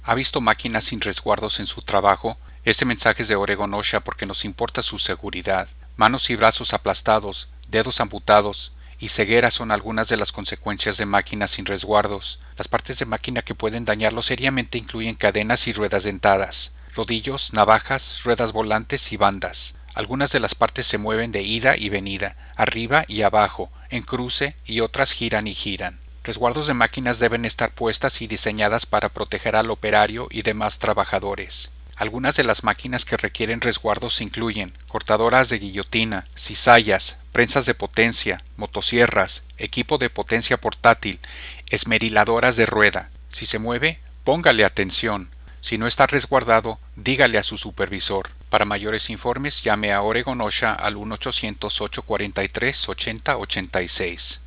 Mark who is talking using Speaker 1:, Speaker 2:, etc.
Speaker 1: ¿Ha visto máquinas sin resguardos en su trabajo? Este mensaje es de Oregon OSHA porque nos importa su seguridad. Manos y brazos aplastados, dedos amputados y ceguera son algunas de las consecuencias de máquinas sin resguardos. Las partes de máquina que pueden dañarlo seriamente incluyen cadenas y ruedas dentadas, rodillos, navajas, ruedas volantes y bandas. Algunas de las partes se mueven de ida y venida, arriba y abajo, en cruce, y otras giran y giran. Resguardos de máquinas deben estar puestas y diseñadas para proteger al operario y demás trabajadores. Algunas de las máquinas que requieren resguardos incluyen cortadoras de guillotina, cizallas, prensas de potencia, motosierras, equipo de potencia portátil, esmeriladoras de rueda. Si se mueve, póngale atención. Si no está resguardado, dígale a su supervisor. Para mayores informes, llame a Oregon OSHA al 1-800-843-8086.